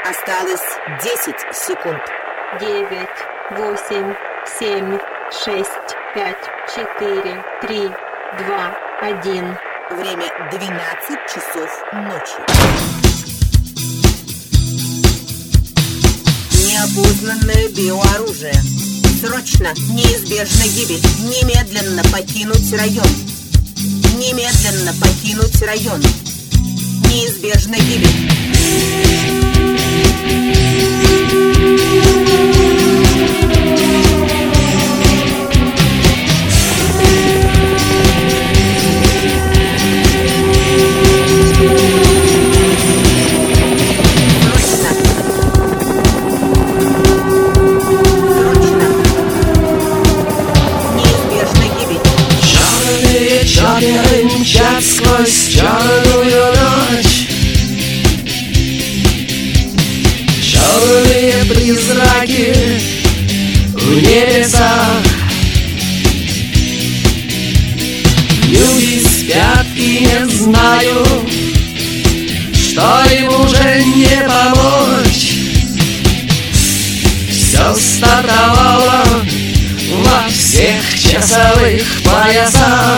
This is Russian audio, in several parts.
Осталось 10 секунд. 9, 8, 7, 6, 5, 4, 3, 2, 1. Время 12 часов ночи. Неопознанное биооружие. Срочно, неизбежна гибель. Немедленно покинуть район. Немедленно покинуть район. Неизбежна гибель. Черные мчат сквозь черную ночь. Черные призраки в небесах. Люди спят и не знают, что им уже не помочь. Все стартовало во всех часовых поясах.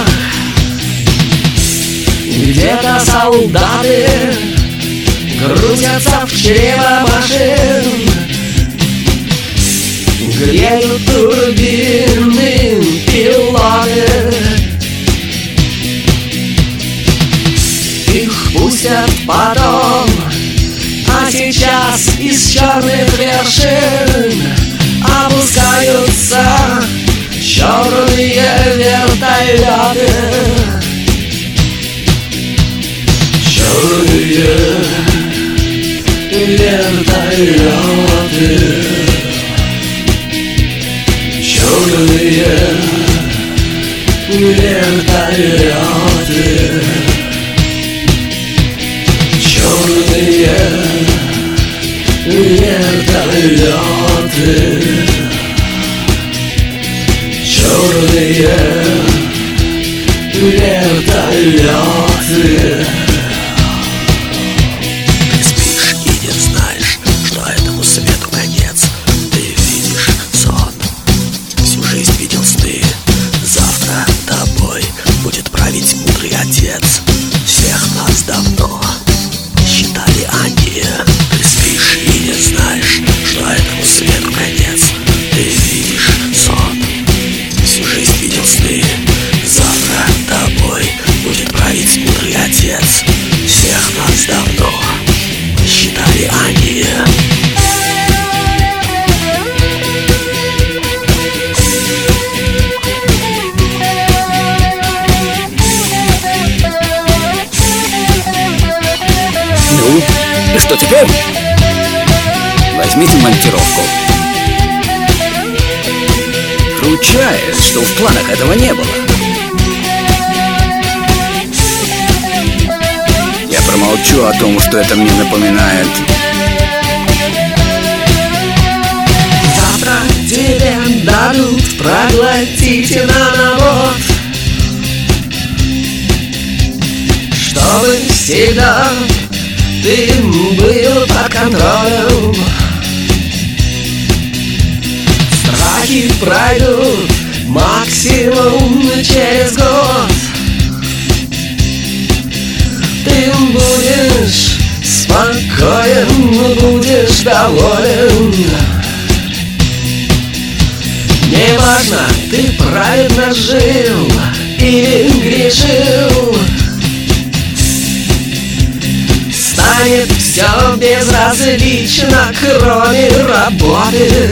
Где-то солдаты грузятся в чрево машин, греют турбины пилоты. Их пустят потом, а сейчас из черных вершин опускаются черные вертолеты. Черные вертолеты. Черные вертолеты. Черные вертолеты. Черные вертолеты. Ты спишь и не знаешь, что этому свету конец. Ты видишь сон, всю жизнь видел сны. Завтра тобой будет править мудрый отец. Всех нас давно считали они. Ты спишь и не знаешь, что этому свету конец. Ты видишь сон, всю жизнь видел сны. Завтра тобой будет править мудрый отец. Всех нас давно считали они. Ну, и что теперь? Возьмите монтировку. Ручаюсь, что в планах этого не было. Я промолчу о том, что это мне напоминает. Завтра тебе дадут проглотить нанобот, чтобы всегда ты был под контролем. Страхи пройдут максимум через год. Ты будешь спокоен, будешь доволен. Неважно, ты праведно жил или грешил. Станет все безразлично, кроме работы.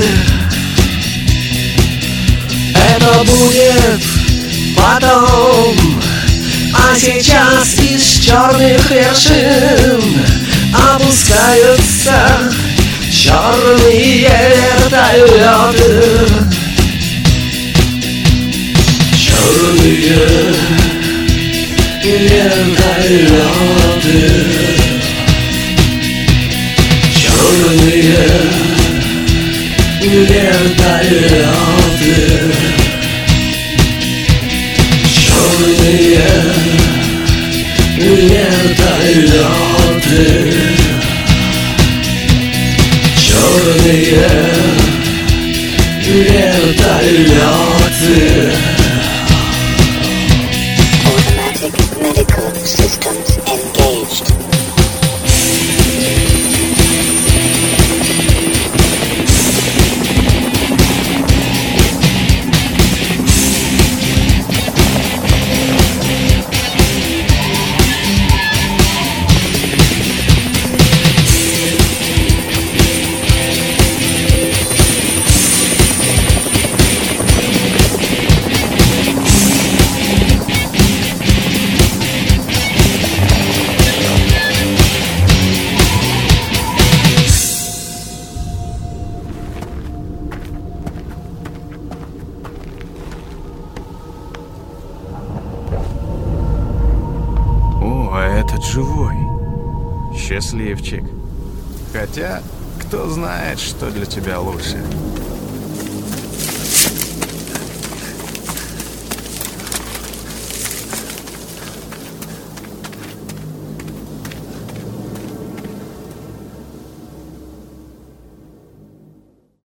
Это будет потом, а сейчас из черных вершин опускаются черные вертолеты. Черные вертолеты. Черные вертолеты. Черные вертолеты. черные вертолеты. Automatic medical systems engaged. О, а этот живой. Счастливчик. Хотя, кто знает, что для тебя лучше.